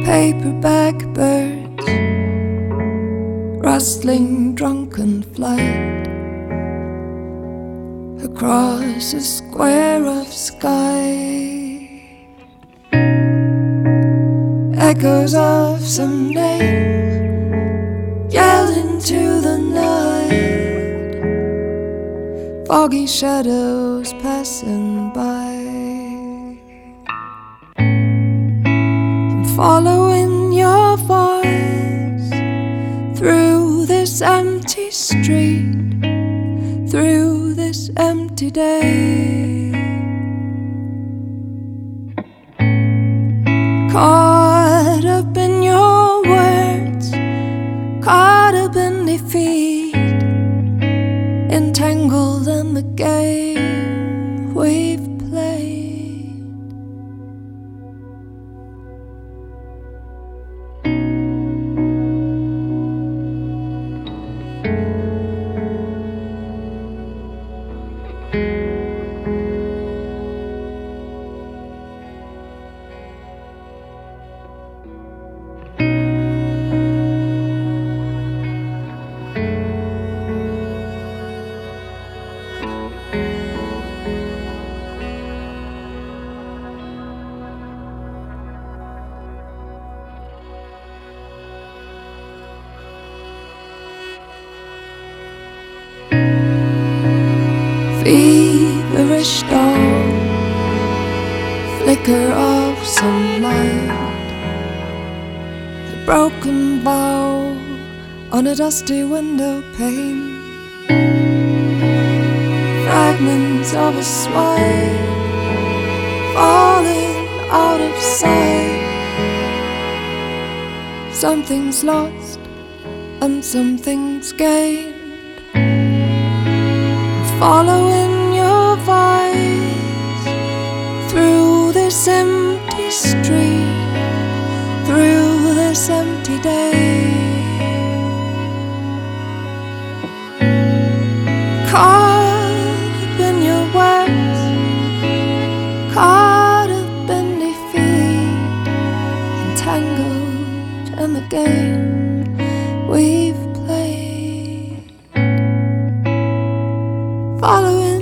paperback birds, rustling drunken flight across a square of sky. Echoes of some name yelled into the night, foggy shadows passing by. I'm following your voice through this empty street, through this empty day. Caught up in your words, caught up in defeat, entangled in the game we've played. Feverish dawn, flicker of some light, a broken bow on a dusty window pane, fragments of a swine falling out of sight. Something's lost and something's gained. Following your voice through this empty street, through this empty day. Caught up in your words, caught up in defeat, entangled in the game we've played. Following